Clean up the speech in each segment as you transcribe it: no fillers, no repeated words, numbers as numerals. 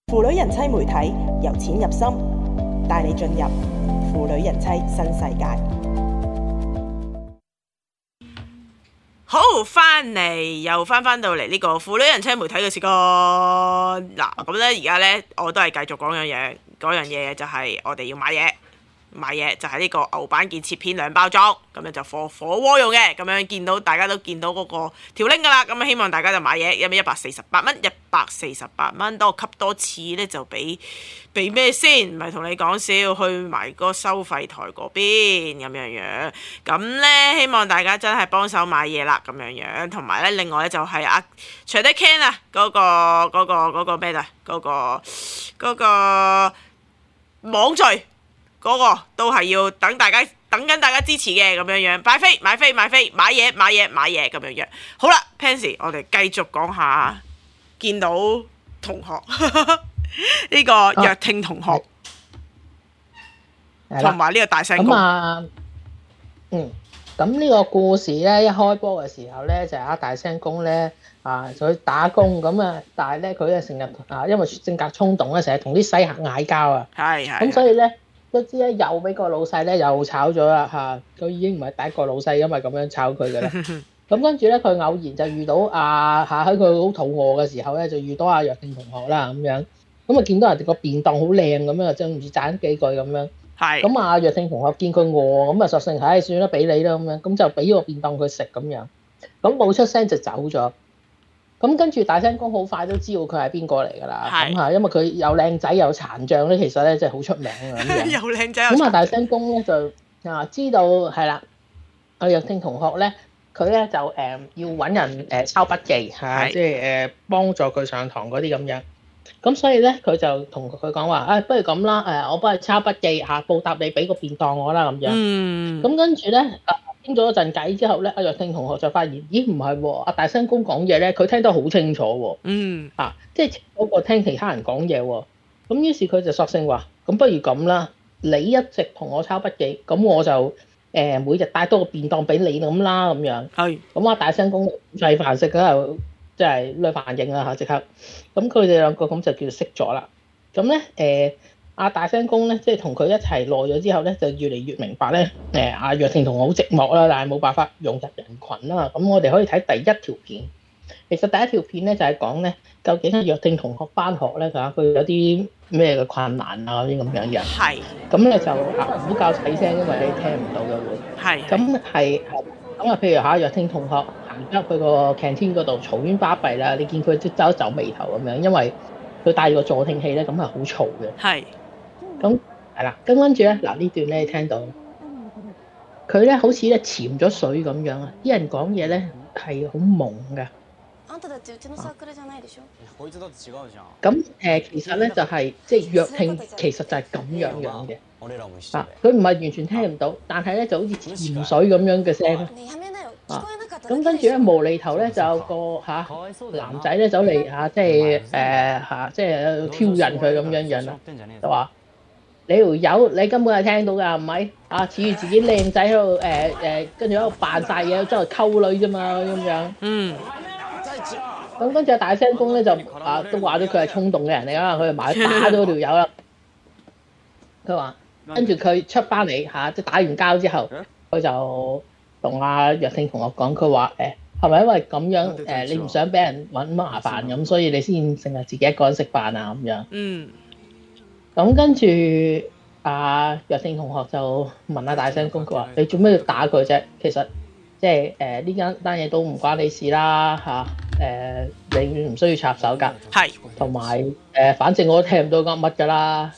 腐女人妻媒體由淺入深，帶你進入腐女人妻新世界。 好，又翻到嚟呢個腐女人妻媒體嘅時間。嗱，咁咧而家咧我都係繼續講嗰樣嘢就係我哋要買嘢就係呢個牛板腱切片2包裝，咁樣就火鍋用嘅，咁樣大家都見到嗰個條 link 噶啦，咁希望大家就買嘢，因為148蚊，多吸多次咧就俾咩先？唔係同你講笑，去埋個收費台嗰邊咁樣，咁咧希望大家真係幫手買嘢啦咁樣，同埋咧另外咧就係除得 Ken 啊嗰個咩啊嗰個網聚。嗰個都係要等緊大家支持嘅咁樣，買飛買嘢咁樣。好啦 Pansy 我哋繼續講下見到同學呢個若聽同學同埋呢個大聲公。 咁呢個故事咧一開波嘅時候咧就係大聲公咧佢打工咁啊，但係咧佢成日因為性格衝動咧，成日同啲西客嗌交啊，咁所以咧。都知咧，又俾個老細咧又炒咗啦嚇，佢已經唔係第一個老細，因為咁樣炒佢嘅啦。咁跟住咧，佢偶然就遇到喺佢好肚餓嘅時候咧，就遇到若聽同學啦咁樣。咁啊見到人哋個便當好靚咁樣，就唔知讚幾句咁樣。係。咁若聽同學見佢餓，咁啊索性算啦，俾你啦咁樣，咁就俾個便當佢食咁樣。咁冇出聲就走咗。咁跟住大聲公好快都知道佢係邊個嚟㗎啦，咁因為佢又靚仔又殘障咧，其實咧真係好出名嘅咁樣。又靚仔又殘障。咁大聲公咧就知道係啦，若聽同學咧，佢咧就要揾人抄筆記即係幫助佢上堂嗰啲咁樣。咁所以咧佢就同佢講話，不如咁啦，我幫你抄筆記報答你俾個便當我啦咁樣。咁跟住咧。傾咗一陣偈之後咧，若聽同學就發現，咦唔係喎，大聲公講嘢咧，佢聽得好清楚喎。即係嗰個聽其他人講嘢喎。咁於是佢就索性話：咁不如咁啦，你一直同我抄筆記，咁我就每日帶多個便當俾你咁啦，咁樣。係。咁大聲公細飯食嗰度，即係女反應啦即刻。咁佢哋兩個咁就叫識咗啦。咁咧大聲公咧，即係同佢一齊耐咗之後咧，就越嚟越明白咧。若聽同學好寂寞啦，但係冇辦法融入人群啦。咁我哋可以睇第一條片。其實第一條片咧就係講咧，究竟若聽同學翻學咧佢有啲咩嘅困難嗰啲咁樣嘅。係。咁咧就唔好較細聲，因為你聽唔到嘅會。係。咁係咁譬如若聽同學行入去個 canteen 嗰度嘈冤巴閉啦，你見佢即皺一皺眉頭咁樣，因為佢戴個助聽器咧，咁係好嘈嘅。係。咁係啦，跟住咧呢段咧，你聽到佢咧好似咧潛咗水咁樣啊！啲人講嘢咧係好懵㗎。咁其實咧就係即係若聽，其實就係咁樣嘅。佢唔係完全聽唔到，但係咧就好似潛水咁樣嘅聲。咁跟住咧無厘頭咧就有個男仔咧走嚟即係挑釁佢咁樣啦，就話。你條友，你根本係聽到㗎，唔係恃住自己靚仔喺度跟住喺度扮晒嘢，周圍溝女啫嘛咁樣。咁跟住大聲公咧就都話咗佢係衝動嘅人嚟啦，佢就埋去打咗條友啦。佢話跟住佢出翻嚟即係打完交之後，佢就同若聽同學講，佢話係咪因為咁樣你唔想俾人揾麻煩咁，所以你先成日自己一個人食飯啊咁樣。咁跟住若聽同學就問大聲公，佢話：你做咩要打佢啫？其實即係呢單嘢都唔關你事啦你唔需要插手㗎。係。同埋反正我都聽唔到講乜㗎啦。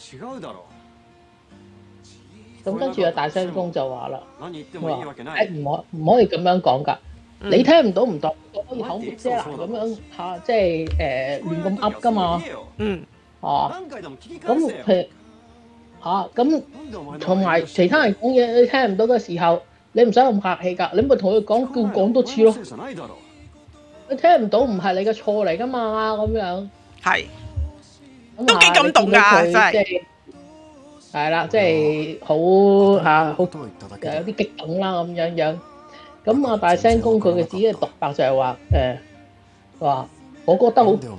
咁跟住大聲公就話啦，佢話唔可以咁樣講㗎。你聽唔到唔當，可以口沒遮攔咁樣即係亂咁噏㗎嘛。咁咁同埋其他人講嘢你聽唔到嘅時候，你唔使咁客氣㗎，你咪同佢講多次咯。你聽唔到唔係你嘅錯嚟㗎嘛，咁樣。係。都幾感動㗎，真係。係啦，即係好有啲激動啦咁樣。咁大聲公佢嘅自己嘅獨白就係話話我覺得好。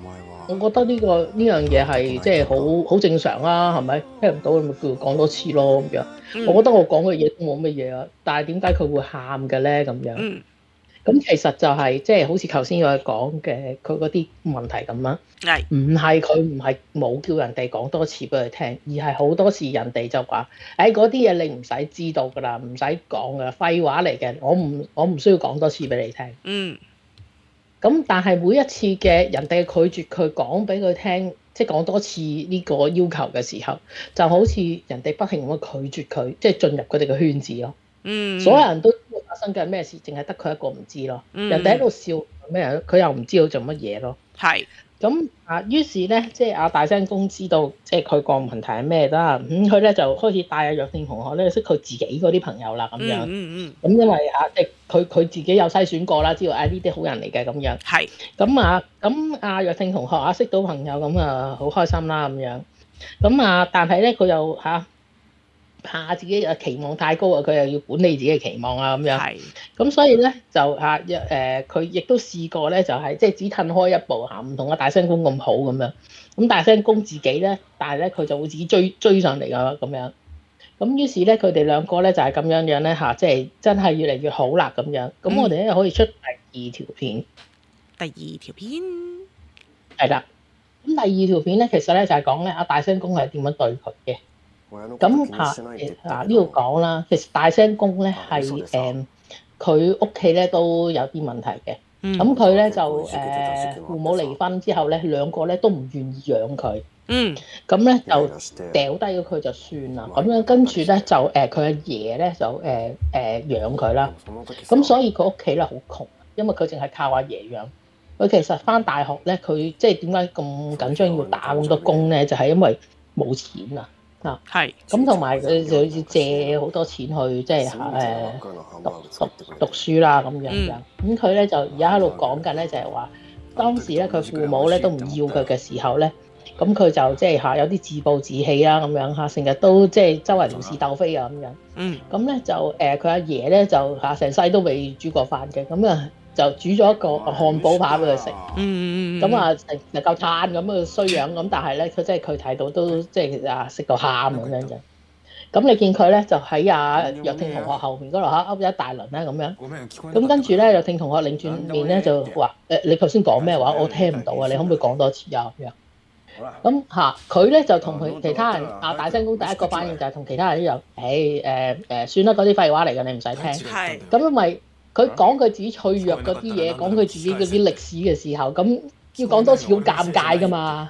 我覺得呢樣嘢係即係好正常啦，係咪？聽唔到咪叫講多次咯咁樣。我覺得我講嘅嘢都冇乜嘢啊，但係點解佢會喊嘅咧咁樣？咁其實就係即係好似頭先我講嘅佢嗰啲問題咁啦。唔係佢唔係冇叫人哋講多次俾佢聽，而係好多時人哋就話：嗰啲嘢你唔使知道㗎啦，唔使講㗎，廢話嚟嘅，我唔需要講多次俾你聽。咁但係每一次嘅人哋拒絕佢講俾佢聽，即係講多次呢個要求嘅時候，就好似人哋不停咁拒絕佢，即係進入佢哋嘅圈子咯。所有人都知道發生緊咩事，淨係得佢一個唔知咯。人哋喺度笑咩人，佢又唔知道做乜嘢咯。咁於是咧，即係大聲公知道，即係佢個問題係咩啦。佢咧就開始帶若聽同學咧識佢自己嗰啲朋友啦，咁樣。咁因為即係佢自己有篩選過啦，知道呢啲好人嚟嘅咁樣。咁若聽同學識到朋友咁好開心啦咁樣。咁但係咧佢又怕自己嘅期望太高啊，佢又要管理自己嘅期望啊咁樣。咁所以咧就佢亦都試過咧，就係即係只褪開一步唔同大聲公咁好咁樣。咁大聲公自己咧，但係咧佢就會自己追上嚟㗎咁樣。咁於是咧佢哋兩個咧就係咁樣樣咧即係真係越嚟越好啦咁樣。咁我哋咧可以出第二條片。 第二條片係啦。咁第二條片咧其實咧就係講咧大聲公係點樣對佢嘅。咁呢度講啦，其實大聲公咧係佢屋企咧都有啲問題嘅。咁佢咧就父母離婚之後咧，兩個咧都唔願意養佢。咁咧就掉低咗佢就算啦。咁樣跟住咧就佢阿爺咧就養佢啦。咁所以佢屋企咧好窮，因為佢淨係靠阿爺養。佢其實返大學咧，佢即係點解咁緊張要打咁多工咧？就係因為冇錢啊。咁同埋佢就要借好多錢去即係讀書啦咁樣樣。咁佢咧就而家喺度講緊咧，就係話當時咧佢父母咧都唔要佢嘅時候咧，咁佢就即係有啲自暴自棄啦咁樣成日都即係周圍撩事鬥非啊咁樣。咁咧就佢阿爺咧就成世都未煮過飯嘅，咁就煮咗一個漢堡扒俾佢食。咁成日夠嘆咁衰樣咁，但係咧佢即係佢睇到都即係食到喊咁樣嘅。咁你見佢咧就喺若聽同學後面嗰度噏咗一大輪咧咁樣。咁跟住咧若聽同學擰轉面咧就話你頭先講咩話？我聽唔到啊！你可唔可以講多次啊？咁樣。咁佢咧就同佢其他人大聲公第一個反應就係同其他人一樣，算啦，嗰啲廢話嚟嘅，你唔使聽。咁因為佢講佢自己脆弱嗰啲嘢，講佢自己嗰啲歷史嘅時候，咁要講多次好尷尬噶嘛。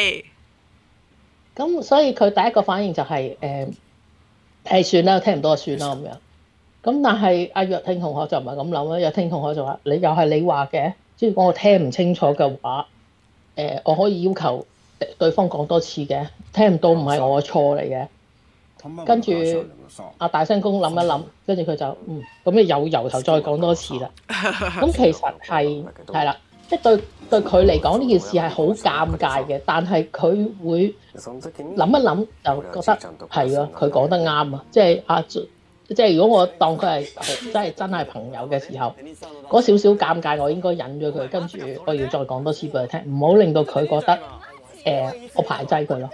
咁所以佢第一個反應就係算啦，聽唔到就算啦咁樣。咁但係若聽同學就唔係咁諗啦。若聽同學就話：你又係你話嘅，即係講我聽唔清楚嘅話，我可以要求對方講多次嘅，聽唔到唔係我嘅錯嚟嘅。跟住大聲公諗一諗，跟住佢就咁你又由頭再講多次啦。咁其實係啦，即係對佢嚟講呢件事係好尷尬嘅，但係佢會諗一諗就覺得係啊，佢講得啱啊，即係如果我當佢係真係朋友嘅時候，嗰少少尷尬我應該忍咗佢，跟住我要再講多次俾佢聽，唔好令到佢覺得我排擠佢咯。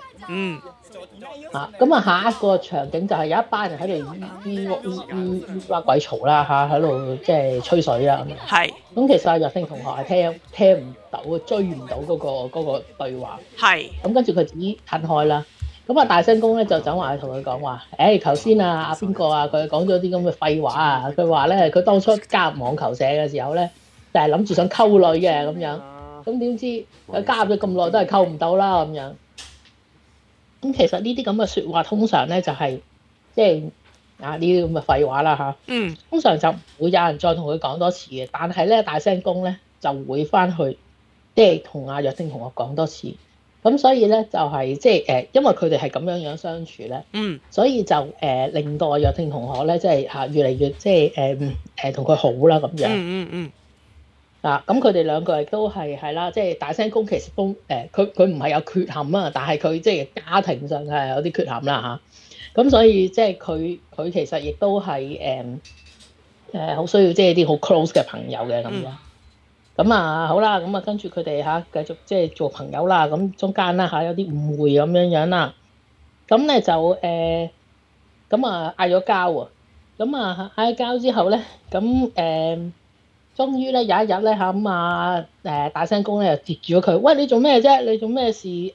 咁下一個場景就係有一班人喺度咿鬼嘈啦喺度即係吹水啦咁。咁其實若聽同學係聽唔到，追唔到嗰個對話。咁跟住佢自己褪開啦。咁大聲公咧就走埋去同佢講話：頭先阿邊個佢講咗啲咁嘅廢話啊！佢話咧佢當初加入網球社嘅時候咧，就係諗住想溝女嘅咁樣。咁點知佢加入咗咁耐都係溝唔到啦咁樣。咁其實呢啲咁嘅説話通常咧就係即係呢啲咁嘅廢話啦通常就唔會有人再同佢講多次嘅，但係咧大聲公咧就會翻去即係同若聽同學講多次。咁所以咧就係即係因為佢哋係咁樣相處咧，所以就令到若聽同學咧即係越嚟越即係同佢好啦咁樣。咁佢哋兩個亦都係啦，即係大聲公其實都佢唔係有缺陷啊，但係佢即係家庭上係有啲缺陷啦咁所以即係佢其實亦都係好需要即係啲好 close 嘅朋友嘅咁樣。 咁啊好啦，咁啊跟住佢哋繼續即係做朋友啦。咁中間啦有啲誤會咁樣啦。咁咧就咁啊嗌咗交喎。咁啊嗌咗交之後咧，咁終於咧有一日咧咁大聲公咧就截住咗佢。喂，你做咩啫？你做咩事？即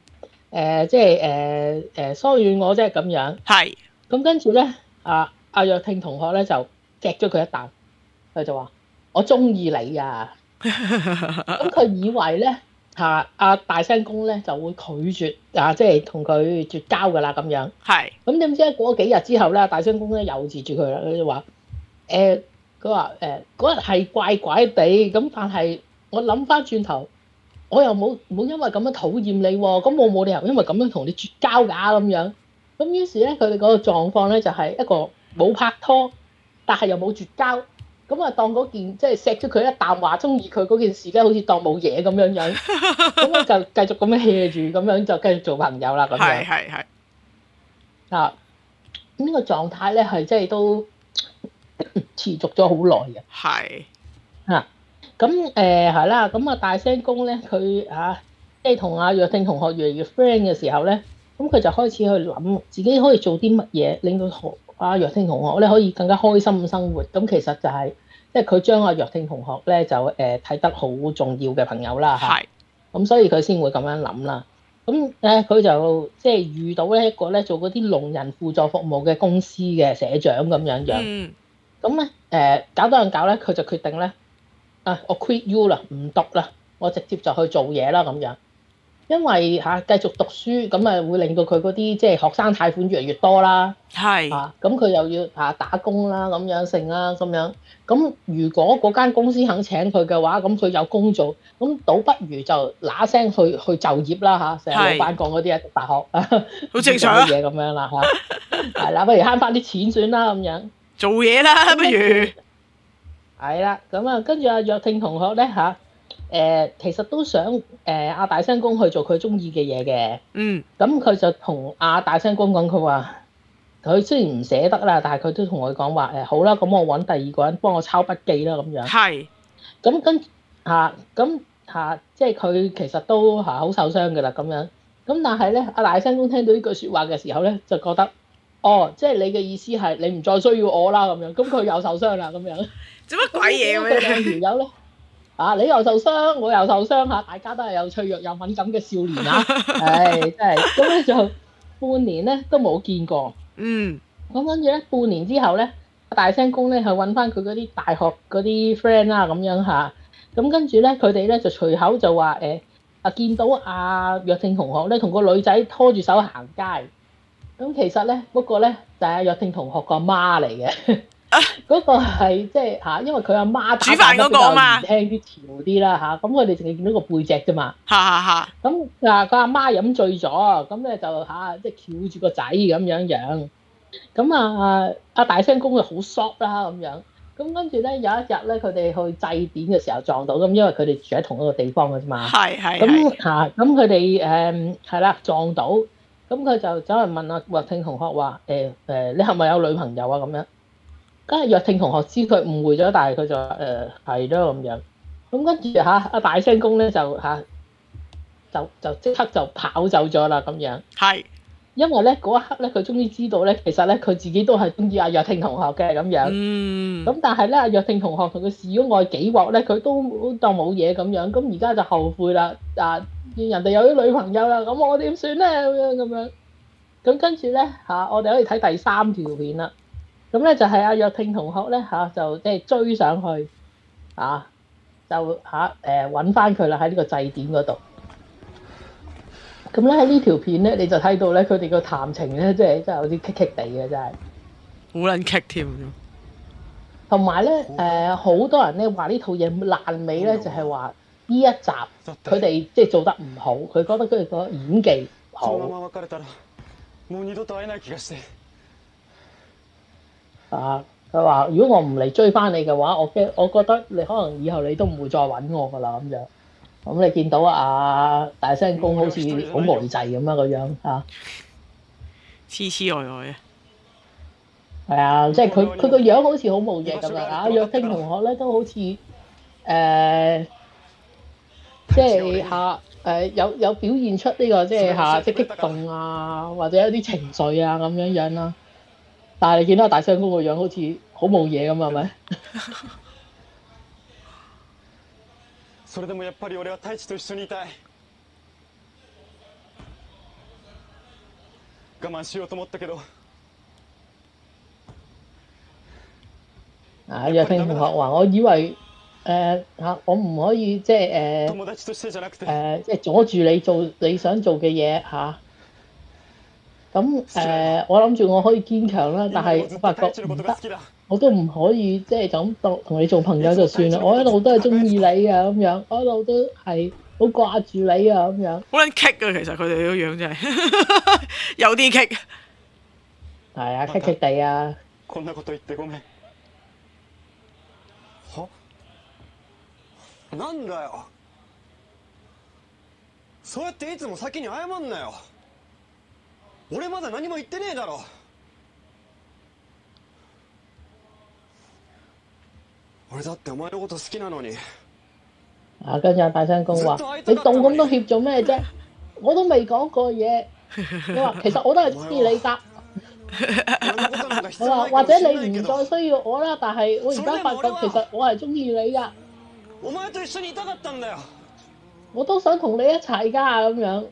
係騷擾我啫咁樣。 係。 咁跟住咧阿若聽同學咧就錫咗佢一啖，佢就話：我中意你啊！咁佢以為咧阿大聲公咧就會拒絕即係同佢絕交噶啦咁樣。 係。咁點知過幾日之後咧，大聲公咧又截住佢啦。佢就話：佢話嗰日係怪怪地，咁但係我諗翻轉頭，我又冇因為咁樣討厭你喎，咁我冇理由因為咁樣同你絕交㗎咁樣。咁於是咧，佢哋嗰個狀況咧就係一個冇拍拖，但係又冇絕交。咁啊，當嗰件即係錫咗佢一啖話中意佢嗰件事咧，好似當冇嘢咁樣樣。咁啊，就繼續咁樣 hea 住，咁樣就繼續做朋友啦。咁樣係。 呢個狀態咧係即係都持續咗好耐嘅。 係。 咁係啦，咁大聲公咧佢即係同阿若聽同學越嚟越 friend 嘅時候咧，咁佢就開始去諗自己可以做啲乜嘢，令到阿若聽同學咧可以更加開心嘅生活。咁其實就係即係佢將阿若聽同學咧就睇得好重要嘅朋友啦嚇。 係。 咁所以佢先會咁樣諗啦。咁佢就即係遇到咧一個咧做嗰啲聾人輔助服務嘅公司嘅社長咁樣樣。咁咧搞多樣搞咧，佢就決定咧我 quit you 啦，唔讀啦，我直接就去做嘢啦咁樣。因為繼續讀書咁會令到佢嗰啲即係學生貸款越嚟越多啦。 係。 咁佢又要打工啦咁樣剩啦咁樣。咁如果嗰間公司肯請佢嘅話，咁佢有工做，咁倒不如就嗱聲去就業啦嚇。成日老闆講嗰啲讀大學好正常嘅嘢咁樣啦嚇。係啦，不如慳翻啲錢算啦咁樣。 做嘢啦，不如。 係啦，咁跟住阿若聽同學咧其實都想阿大聲公去做佢中意嘅嘢嘅。咁佢就同阿大聲公講，佢話佢雖然唔捨得啦，但係佢都同佢講話好啦，咁我揾第二個人幫我抄筆記啦咁樣。 係。 咁即係佢其實都好受傷㗎啦咁樣。咁但係咧，阿大聲公聽到呢句説話嘅時候咧，就覺得即係你嘅意思係你唔再需要我啦咁樣。咁佢又受傷啦咁樣。 做乜鬼嘢咁樣？ 兩條友咧。你又受傷，我又受傷大家都係有脆弱又敏感嘅少年真係咁咧就半年咧都冇見過。咁跟住咧半年之後咧，大聲公咧去揾翻佢嗰啲大學嗰啲 friend 啦咁樣咁跟住咧佢哋咧就隨口就話見到阿若聽同學咧同個女仔拖住手行街。咁其實咧嗰個咧就係阿若聽同學個媽嚟嘅。嗰個係即係因為佢阿媽煮飯嗰個啊嘛，年輕啲潮啲啦咁佢哋淨係見到個背脊啫嘛。咁佢阿媽飲醉咗，咁咧就即係翹住個仔咁樣樣。咁阿大聲公就好 shock 啦咁樣。咁跟住咧有一日咧，佢哋去祭典嘅時候撞到，咁因為佢哋住喺同一個地方嘅啫嘛。咁佢哋係啦撞到，咁佢就走去問阿若聽同學話你係咪有女朋友啊咁樣？跟住若聽同學知佢誤會咗，但係佢就話係咯咁樣。咁跟住阿大聲公咧就即刻就跑走咗啦咁樣。係。因為咧嗰一刻咧，佢終於知道咧，其實咧佢自己都係中意阿若聽同學嘅咁樣。咁但係咧，阿若聽同學同佢示咗愛幾鑊咧，佢都當冇嘢咁樣。咁而家就後悔啦。見人哋有啲女朋友啦，咁我點算咧咁樣？咁跟住咧我哋可以睇第3條片啦。咁咧就係阿若聽同學咧就即係追上去就揾翻佢啦喺呢個祭典嗰度。咁咧喺呢條片咧你就睇到咧佢哋個談情咧即係真係有啲棘棘地嘅真係。 好撚棘添。 同埋咧好多人咧話呢套嘢爛尾咧，就係話呢一集佢哋即係做得唔好，佢覺得佢哋個演技好。佢話如果我唔嚟追翻你嘅話，我覺得你可能以後你都唔會再揾我噶啦咁樣。咁你見到大聲公好似好無滯咁個樣痴痴呆呆啊！ 係啊，即係佢個樣好似好無嘢咁樣。若聽同學咧都好似即係有表現出呢個即係激動啊，或者有啲情緒啊咁樣啦。但係你見到大相公個樣好似好冇嘢咁，係咪？ それでもやっぱり俺は太一と一緒にいたい。我慢しようと思ったけど。 若聽同學話：我以為我唔可以即係即係阻住你做你想做嘅嘢嚇。咁我諗住我可以堅強啦，但係我發覺唔得，我都唔可以即係就咁同你做朋友就算啦。我一路都係中意你啊咁樣，我一路都係好掛住你啊咁樣。 好撚棘啊！其實佢哋個樣真係有啲棘。 係啊，棘棘地啊。 こんなこと言ってごめん。は？なんだよ。そうやっていつも先に謝んなよ。俺まだ何も言ってねえだろ。俺だってお前のこと好きなのに。 跟住阿大聲公話：你道咁多歉做咩啫？我都未講過嘢。你話其實我都係中意你㗎。我話或者你唔再需要我啦，但係我而家發覺其實我係中意你㗎。 お前と一緒にいたかったんだよ。 我都想同你一齊㗎咁樣。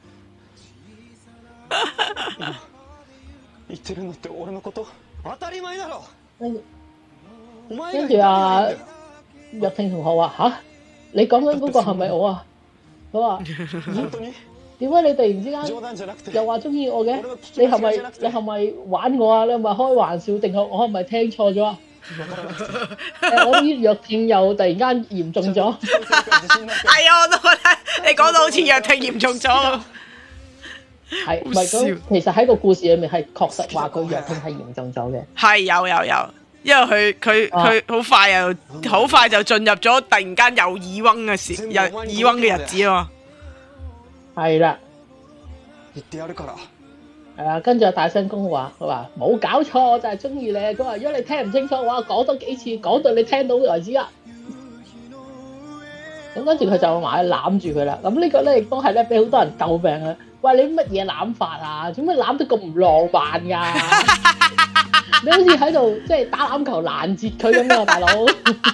言ってるのって俺のこと？當たり前だろ。 跟住若聽同學話：嚇，你講緊嗰個係咪我啊？佢話：點解你突然之間又話中意我嘅？你係咪玩我啊？你係咪開玩笑定係我係咪聽錯咗啊？我啲弱聽又突然間嚴重咗。 係啊，我都覺得你講到好似弱聽嚴重咗。 係唔係咁？其實喺個故事裏面係確實話佢弱聽係嚴重咗嘅。 係有，因為佢好快就進入咗突然間有耳嗡嘅日子啊嘛。 係啦。跟住阿大聲公佢話冇搞錯，我就係中意你。佢話如果你聽唔清楚嘅話，講多幾次，講到你聽到為止啊。咁跟住佢就埋去攬住佢啦。咁呢個咧亦都係咧俾好多人詬病啊！喂，你乜嘢攬法啊？做咩攬得咁唔浪漫㗎？你好似喺度即係打籃球攔截佢咁啊，大佬！咁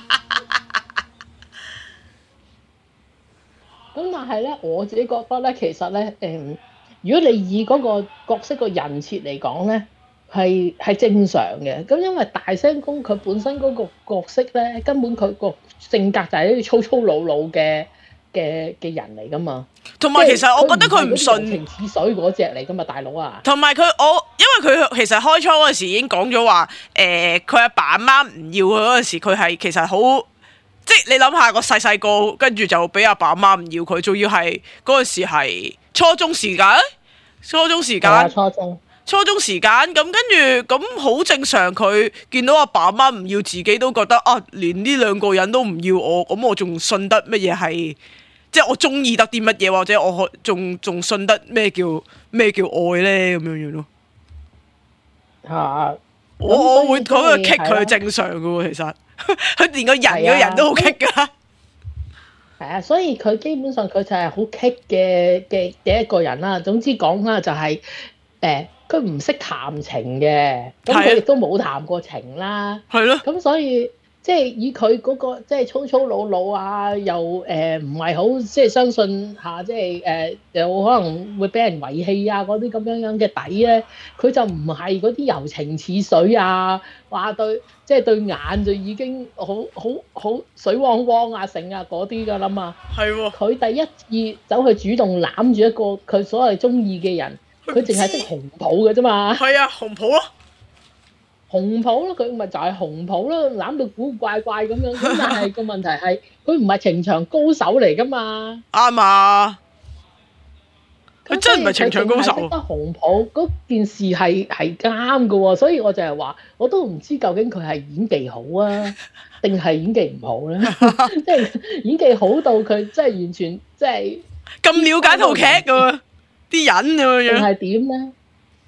但係咧，我自己覺得咧，其實咧，如果你以嗰個角色個人設嚟講咧，係正常嘅。咁因為大聲公佢本身嗰個角色咧，根本佢個性格就係一啲粗粗魯魯嘅人嚟噶嘛。同埋其實我覺得佢唔順情似水嗰隻嚟噶嘛，大佬啊！ 同埋因為佢其實開初嗰時已經講咗話，佢阿爸阿媽唔要佢嗰陣時，佢係其實好，即係你諗下個細個，跟住就俾阿爸阿媽唔要佢，仲要係嗰陣時係初中時間，初中時間咁，跟住咁好正常。佢見到阿爸阿媽唔要自己，都覺得啊，連呢兩個人都唔要我，咁我仲信得乜嘢係？即係我中意得啲乜嘢，或者我仲信得咩叫愛咧咁樣樣咯。我會講佢棘佢係正常嘅喎，其實佢連個人都好棘噶。 係啊，所以佢基本上佢就係好棘嘅一個人啦。總之講啦，就係佢唔識談情嘅，咁佢亦都冇談過情啦。 係咯。 咁所以。即係以佢嗰個即係粗粗魯魯啊，又唔係好即係相信下，即係有可能會俾人遺棄啊嗰啲咁樣嘅底咧，佢就唔係嗰啲柔情似水啊，話對即係對眼就已經好水汪汪啊成啊嗰啲㗎啦嘛。係喎。佢第一次走去主動攬住一個佢所謂中意嘅人，佢淨係識紅抱嘅啫嘛。 係啊，紅抱咯。 紅抱咯，佢咪就係紅抱咯，攬到古怪怪咁樣。咁但係個問題係，佢唔係情場高手嚟噶嘛。 啱啊！佢真係唔係情場高手。 識得紅抱嗰件事係啱嘅喎，所以我就係話，我都唔知究竟佢係演技好啊，定係演技唔好咧？即係演技好到佢即係完全即係咁了解套劇㗎喎，啲人咁樣。 定係點咧？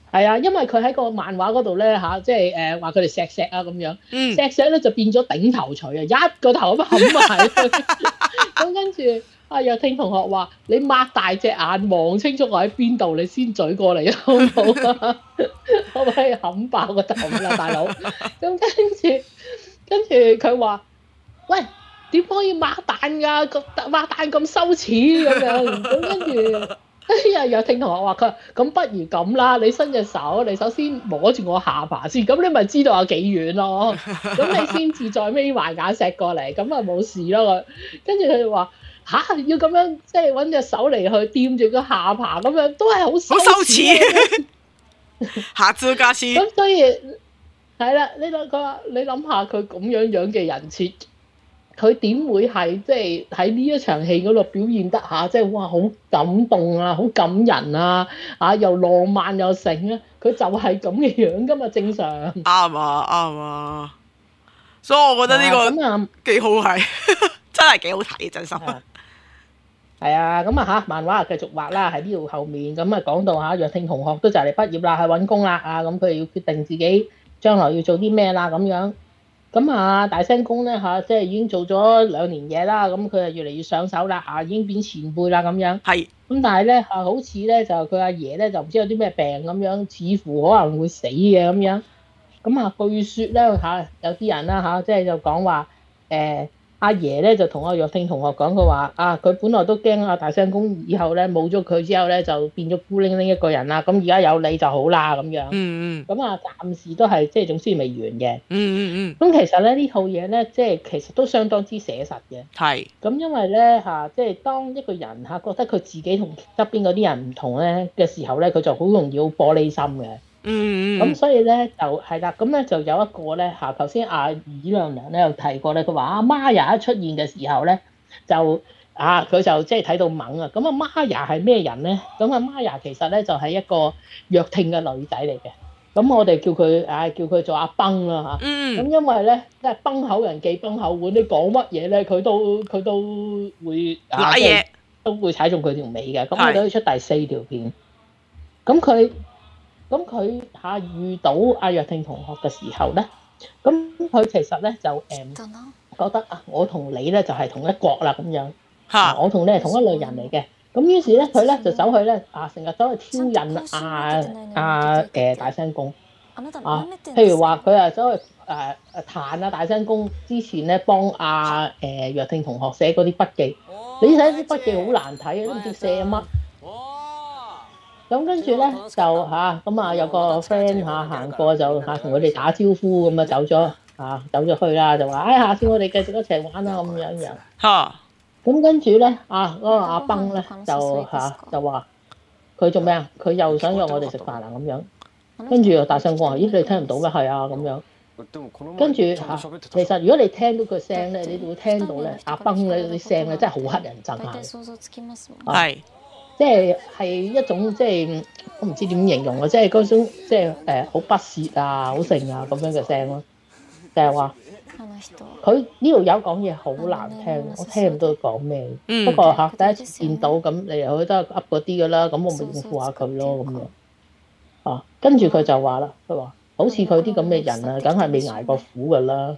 係啊，因為佢喺個漫畫嗰度咧嚇，即係話佢哋錫啊咁樣，錫咧就變咗頂頭錘啊，一個頭咁冚埋去。咁跟住阿若聽同學話：你擘大隻眼望清楚我喺邊度，你先嘴過嚟好唔好啊？可唔可以冚爆個頭啦，大佬？咁跟住佢話：喂，點可以擘蛋㗎？擘蛋咁羞恥咁樣。咁跟住。若聽同學話佢咁不如咁啦，你伸隻手，你首先摸住我下巴先，咁你咪知道有幾遠咯。咁你先至再眯埋眼錫過嚟，咁咪冇事咯。跟住佢就話吓，要咁樣即係揾隻手嚟去掂住個下巴咁樣，都係好羞恥。 下招加師。 咁所以係啦，佢話你諗下佢咁樣嘅人設。佢點會係即係喺呢一場戲嗰度表現得下，即係哇好感動啊，好感人啊，又浪漫又成啊！佢就係咁嘅樣噶嘛，正常。 啱啊！所以我覺得呢個幾好睇，真係幾好睇，真心。 係啊，咁啊漫畫繼續畫啦，喺呢度後面咁啊講到若聽同學都就嚟畢業啦，去揾工啦咁佢要決定自己將來要做啲咩啦咁樣。咁大聲公咧即係已經做咗2年嘢啦，咁佢就越嚟越上手啦已經變前輩啦咁樣。 係。咁但係咧好似咧就佢阿爺咧就唔知有啲咩病咁樣，似乎可能會死嘅咁樣。咁據說咧有啲人啦即係就講話阿爺咧就同阿若聽同學講，佢話佢本來都驚大聲公以後咧冇咗佢之後咧就變咗孤零零一個人啦，咁而家有你就好啦咁樣。咁暫時都係即係總之未完嘅。咁其實咧呢套嘢咧即係其實都相當之寫實嘅。 係。咁因為咧即係當一個人覺得佢自己同側邊嗰啲人唔同咧嘅時候咧，佢就好容易好玻璃心嘅。咁所以咧就係啦，咁咧就有一個咧頭先阿余亮良咧有提過咧，佢話阿 Maya 一出現嘅時候咧，就佢就即係睇到懵啊！咁阿 Maya 係咩人咧？咁阿 Maya 其實咧就係一個若聽嘅女仔嚟嘅，咁我哋叫佢做阿崩啦嚇。咁因為咧即係崩口人忌崩口碗，你講乜嘢咧佢都會瀨嘢， 都會踩中佢條尾嘅。咁我哋可以出第4條片。咁佢遇到阿若聽同學嘅時候咧，咁佢其實咧就覺得我同你咧就係同一國啦咁樣，我同你係同一類人嚟嘅。咁於是咧佢咧就走去咧成日走去挑釁大聲公譬如話佢走去彈大聲公之前咧幫若聽同學寫嗰啲筆記，你睇啲筆記好難睇都唔知寫乜。咁跟住咧就有個 friend 行過就同佢哋打招呼咁走咗去啦，就話下次我哋繼續一齊玩啦咁樣。咁跟住咧嗰個阿崩咧就話佢做咩啊？佢又想約我哋食飯啊咁樣。跟住又大聲講話，咦你聽唔到咩？係啊咁樣。跟住其實如果你聽到佢聲咧，你會聽到咧阿崩咧啲聲咧真係好乞人憎係。 即係一種即係我唔知點形容啊，即係嗰種即係好不屑啊、好盛啊咁樣嘅聲咯。就係話佢呢度有講嘢好難聽，我聽唔到佢講咩。不過第一次見到咁，你又覺得噏嗰啲㗎啦，咁我咪應付下佢咯咁樣。跟住佢就話啦，佢話好似佢啲咁嘅人啊，梗係未捱過苦㗎啦。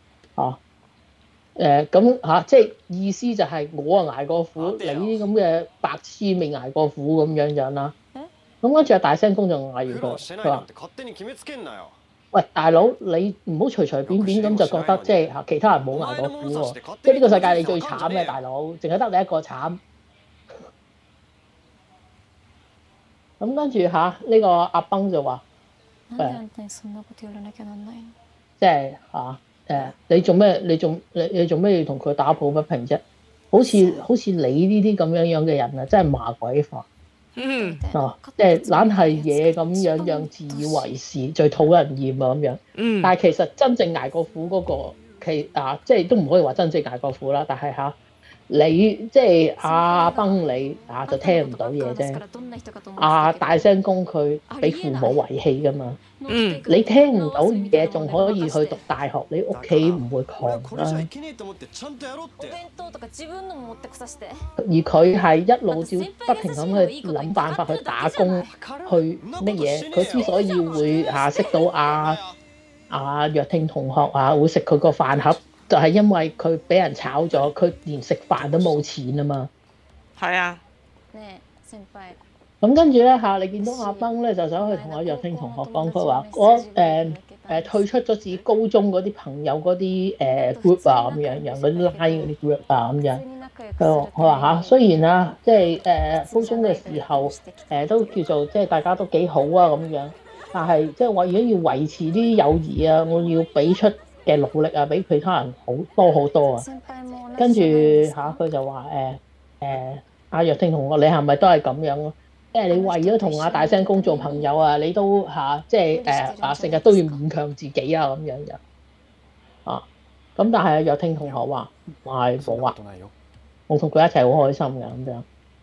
即係意思就係我捱過苦，你啲咁嘅白痴未捱過苦咁樣啦。咁跟住阿大聲公就嗌完佢話：喂，大佬，你唔好隨隨便便咁就覺得即係其他人冇捱過苦喎，即係呢個世界你最慘嘅大佬，淨係得你一個慘。咁跟住呢個阿崩就話：即係你做咩？你做咩要同佢打抱不平啫？好似你呢啲咁樣嘅人啊，真係麻鬼煩。即係懶係嘢咁樣樣，自以為是，最討人厭啊咁樣。但係其實真正捱過苦嗰個，即係都唔可以話真正捱過苦啦。但係你即係阿崩你就聽唔到嘢啫。大聲公佢俾父母遺棄噶嘛。你聽唔到嘢仲可以去讀大學，你屋企唔會窮啦。而佢係一路照不停咁去諗辦法去打工，去乜嘢？佢之所以會識到若聽同學會食佢個飯盒，就係因為佢俾人炒咗，佢連食飯都冇錢啊嘛。 係啊。 咁跟住咧你見到阿崩咧就想去同阿若聽同學講，佢話我退出咗自己高中嗰啲朋友嗰啲group 咁樣嗰啲 line 嗰啲 group 咁樣。佢話雖然即係高中嘅時候都叫做即係大家都幾好咁樣，但係即係我而家要維持啲友誼我要俾出嘅努力比其他人好多啊。跟住佢就話阿若聽同學，你係咪都係咁樣咯？即係你為咗同阿大聲公做朋友你都即係成日都要勉強自己咁樣嘅咁但係阿若聽同學話唔係冇我同佢一齊好開心嘅咁樣。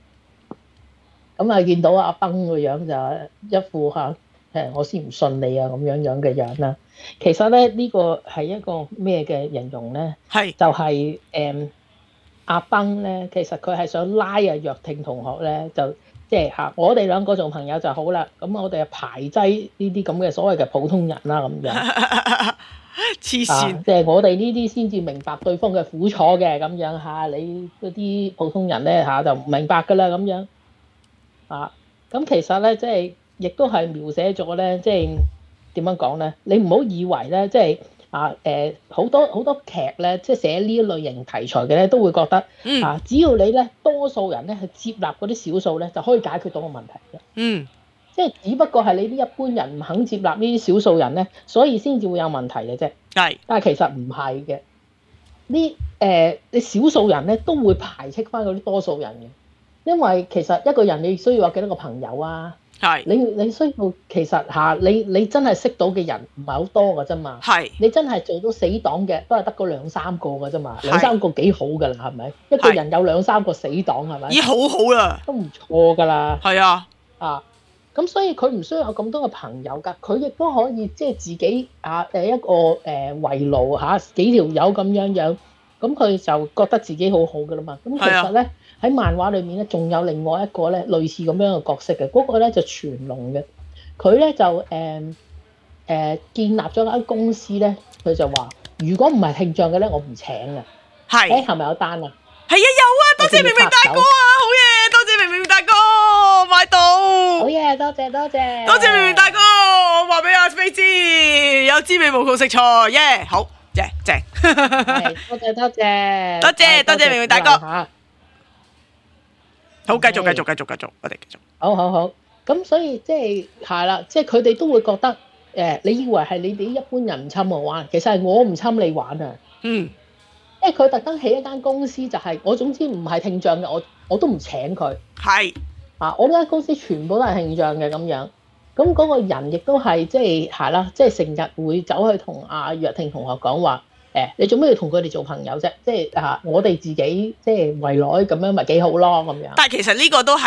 咁見到阿崩個樣就一副我先唔信你咁樣嘅樣啦。其實咧呢個係一個咩嘅形容咧？係就係阿崩咧，其實佢係想拉若聽同學咧，就即係我哋兩個做朋友就好啦。咁我哋排擠呢啲咁嘅所謂嘅普通人啦咁樣。黐線！即係我哋呢啲先至明白對方嘅苦楚嘅咁樣你嗰啲普通人咧就唔明白㗎啦咁樣。咁其實咧即係亦都係描寫咗咧，即係點樣講咧？你唔好以為咧，即係好多劇咧，即係寫呢一類型題材嘅咧，都會覺得只要你咧多數人咧去接納嗰啲少數咧，就可以解決到個問題嘅。即係只不過係你啲一般人唔肯接納呢啲少數人咧，所以先至會有問題嘅啫。係，但係其實唔係嘅。你少數人咧都會排斥翻嗰啲多數人嘅，因為其實一個人你需要有幾多個朋友啊？係，你需要其實你真係識到嘅人唔係好多㗎啫嘛。係，你真係做到死黨嘅都係得嗰兩三個㗎啫嘛。兩三個幾好㗎啦，係咪？一個人有兩三個死黨係咪？已經好好啦，都唔錯㗎啦。係啊，咁所以佢唔需要有咁多個朋友㗎，佢亦都可以即係自己一個圍爐幾條友咁樣，咁佢就覺得自己好好㗎啦嘛。咁其實咧喺漫畫裏面咧，仲有另外一個咧類似咁樣嘅角色嘅，嗰個咧就全龍嘅，佢咧就建立咗間公司咧，佢就話如果唔係聽障嘅咧，我唔請嘅。係，係咪有單啊？係啊，有啊，多謝明明大哥啊，好嘢，多謝明明大哥買到。好嘢，多謝。多謝明明大哥，我話俾阿飛知，有滋味無窮食材，耶，好，正。多謝明明大哥。好，繼續，我哋繼續。好。咁所以即係啦，即係佢哋都會覺得你以為係你哋一般人唔侵我玩，其實係我唔侵你玩啊。因為佢特登起一間公司，就係我總之唔係聽障嘅，我都唔請佢。係我呢間公司全部都係聽障嘅咁樣。咁嗰個人亦都係即係啦，即係成日會走去同阿若聽同學講話，你做咩要同佢哋做朋友啫？即係我哋自己即係圍內咁樣咪幾好咯咁樣。但係其實呢個都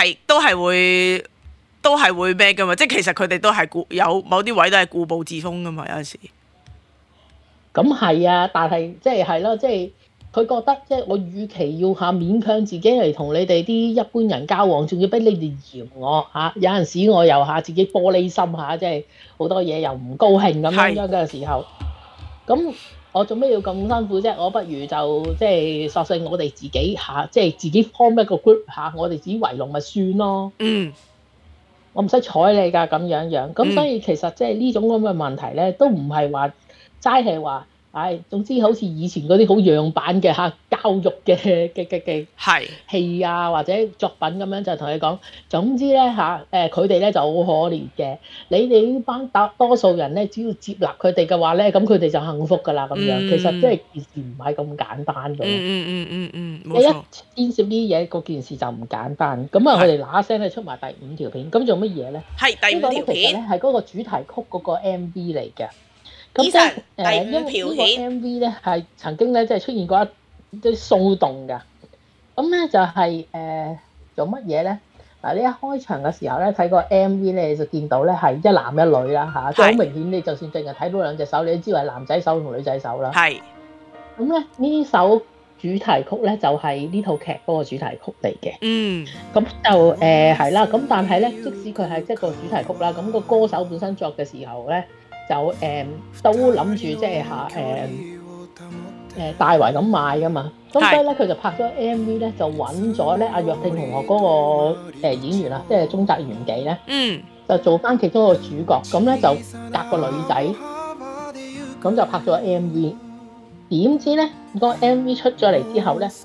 係會咩噶嘛？即係其實佢哋都係有某啲位都係固步自封噶嘛，有陣時。咁係啊，但係即係咯，即係佢覺得即係我與其要勉強自己嚟同你哋啲一般人交往，仲要俾你哋嫌我有陣時我又自己玻璃心即係好多嘢又唔高興咁樣嘅時候，咁我做咩要咁辛苦啫？我不如就即係索性我哋自己即係自己 form 一個 group 我哋自己圍龍咪算咯。我唔使睬你㗎咁樣。咁所以其實即係呢種咁嘅問題咧，都唔係話齋係話。總之好似以前嗰啲好樣板嘅教育嘅戲或者作品咁樣，就同你講，總之咧佢哋咧就好可憐嘅。你哋呢班多數人咧，只要接納佢哋嘅話咧，咁佢哋就幸福㗎啦咁樣。其實即係件事唔係咁簡單嘅。你一牽涉啲嘢，嗰件事就唔簡單。咁佢哋嗱一聲咧出埋第5條片，咁做乜嘢咧？係第5條片。呢個其實咧係嗰個主題曲嗰個 MV 嚟嘅。咁即係因為呢個 MV 咧係曾經咧即係出現過一啲騷動㗎。 咁咧就係做乜嘢咧？嗱，你一開場嘅時候咧，睇個 MV 咧，你就見到咧係一男一女啦嚇，即係好明顯，你就算淨係睇到兩隻手，你都知道係男仔手同女仔手啦。係。咁咧呢首主題曲咧就係呢套劇嗰個主題曲嚟嘅。嗯。咁就係啦，咁但係咧，即使佢係一個主題曲啦，咁個歌手本身作嘅時候咧，就都諗住即係嚇大圍咁賣噶嘛。咁所以咧，佢就拍咗 MV 咧，就揾咗咧阿若聽同學嗰個演員啊，即係中澤元紀咧，就做翻其中一個主角。咁咧就夾個女仔，咁就拍咗 MV。點知咧，個 MV 出咗嚟之後咧，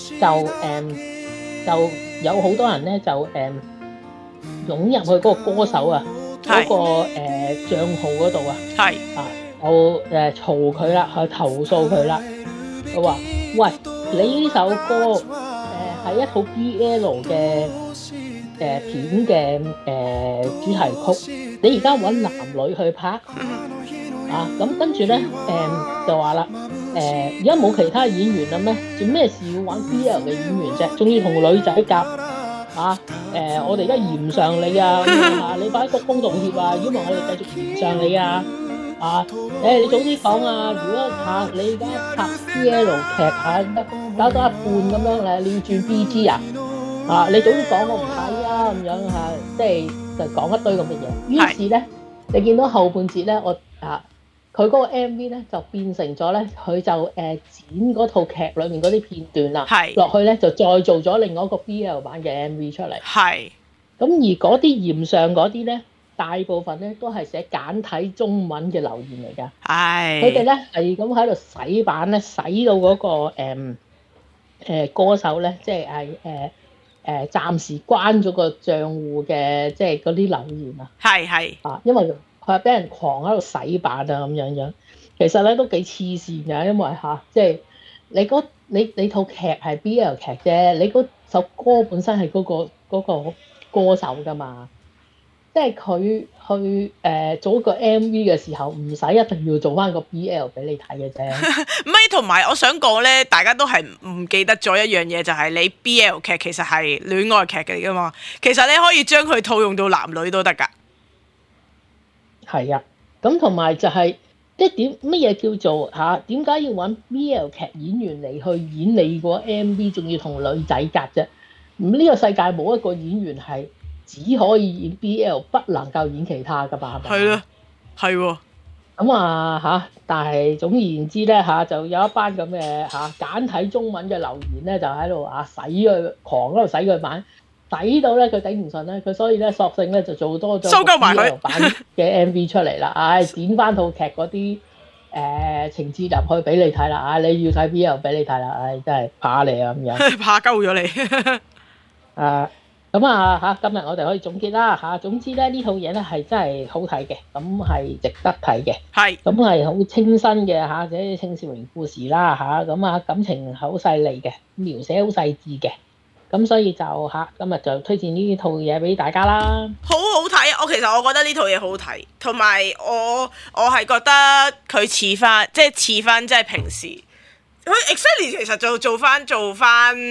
就有好多人咧就湧入去嗰個歌手啊嗰個帳號嗰度啊，就嘈佢啦，去投訴佢啦。佢話：喂，你呢首歌係一套 BL 嘅片嘅主題曲，你而家揾男女去拍啊？咁跟住咧就話啦，而家冇其他演員啦咩？做咩事要揾 BL 嘅演員啫？仲要同女仔夾啊？我哋而家嫌上你啊！你快啲鞠躬道歉啊！如果唔係我哋繼續嫌上你啊！你早啲講啊！如果你而家拍 BL 劇搞到一半咁樣你要轉 BG 啊！你早啲講我唔睇啊！咁樣即係就講一堆咁嘅嘢。於是咧，你見到後半節咧，佢嗰個 MV 咧就變成咗咧，佢就剪嗰套劇裏面嗰啲片段啦，落去咧就再做咗另外一個 BL 版嘅 MV 出嚟。係。咁而嗰啲嫌上嗰啲咧，大部分咧都係寫簡體中文嘅留言嚟㗎。係。佢哋咧係咁喺度洗版咧，洗到嗰個歌手咧，即係暫時關咗個賬戶嘅，即係嗰啲留言啊。係。因為佢係俾人狂喺度洗版啊咁樣，其實咧都幾黐線㗎，因為即係你套劇係 BL 劇啫，你嗰首歌本身係嗰個歌手㗎嘛，即係佢去做一個 MV 嘅時候，唔使一定要做翻個 BL 俾你睇嘅啫。 唔係，同埋我想講咧，大家都係唔記得咗一樣嘢，就係你 BL 劇其實係戀愛劇嚟㗎嘛，其實你可以將佢套用到男女都得㗎。 係啊，咁同埋就係即係乜嘢叫做點解要揾 BL 劇演員嚟去演你個 MV， 仲要同女仔夾啫？咁呢個世界冇一個演員係只可以演 BL， 不能夠演其他噶嘛？係咪？係咯，係喎。咁但係總而言之咧就有一班咁嘅簡體中文嘅留言咧，就喺度洗佢，狂喺度洗佢版。抵到咧，佢頂唔順咧，佢所以咧索性咧就做多咗 BL 版嘅 MV 出嚟啦，剪翻套劇嗰啲情節入去俾你睇啦，你要睇 BL 俾你睇啦，真係怕你啊咁樣， 怕鳩咗你。 咁今日我哋可以總結啦總之咧呢套嘢咧係真係好睇嘅，咁係值得睇嘅，係咁係好清新嘅即青少年故事啦咁感情好細膩嘅，描寫好細緻嘅。咁所以就今日就推薦呢套嘢俾大家啦。 好好睇，我其實我覺得呢套嘢好好睇，同埋我係覺得佢似翻即係平時佢 exactly 其實就做翻戀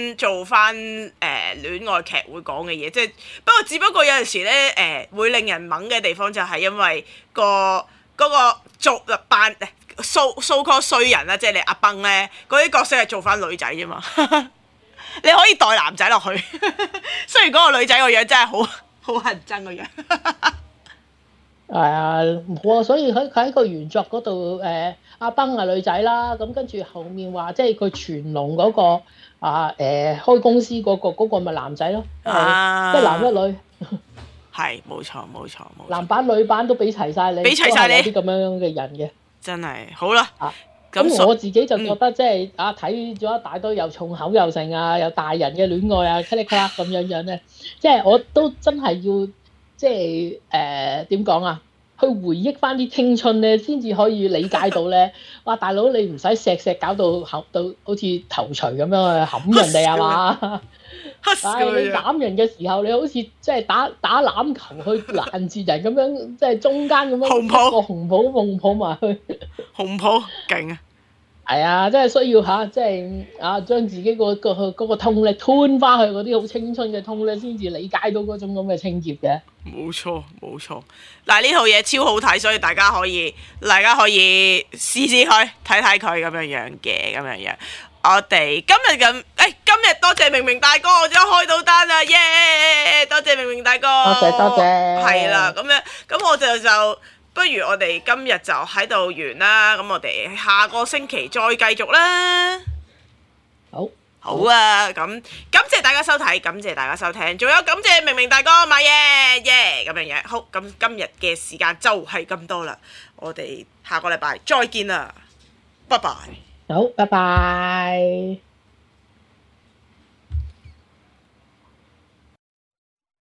愛劇會講嘅嘢，不過只不過有陣時咧會令人懵嘅地方就係因為嗰個做扮so called 衰人啦，即係你阿崩咧嗰啲角色係做翻女仔啫嘛。你可以代男仔落去，雖然嗰個女仔個樣真係好乞人憎個樣。 冇啊，所以佢喺個原作嗰度，阿崩係女仔啦，咁跟住後面話即係佢全龍嗰個開公司嗰個咪男仔咯，即係男一女。 係冇錯， 男版女版都俾齊晒你，啲咁樣嘅人嘅。 真係好啦。 咁我自己就覺得即係睇咗一大堆又重口又剩又大人嘅戀愛啊，咔哩咔啦咁樣咧，即係我都真係要即係點講去回憶翻啲青春咧，先至可以理解到咧。哇，大佬你唔使錫搞到好似頭錘咁樣去冚人哋係嘛？但係你攬人嘅時候，你好似即係打籃球去攔住人咁樣，即係中間咁樣個紅袍夢抱埋去。 紅袍勁啊！ 係啊，真係需要嚇，即係將自己嗰個痛力吞翻去嗰啲好青春嘅痛咧，先至理解到嗰種咁嘅清潔嘅。 冇錯冇錯，嗱呢套嘢超好睇，所以大家可以試試佢睇睇佢咁樣嘅咁樣。我哋今日多謝明明大哥，我將開到單啦，耶！多謝明明大哥， 多謝。係啦，咁我就不如我哋今日就喺度完啦，咁我哋下個星期再繼續啦。好啊，咁感謝大家收睇，感謝大家收聽，仲有感謝明明大哥買嘢耶咁樣嘢。好，咁今日嘅時間就係咁多啦，我哋下個禮拜再見啦，拜拜。 好，拜拜。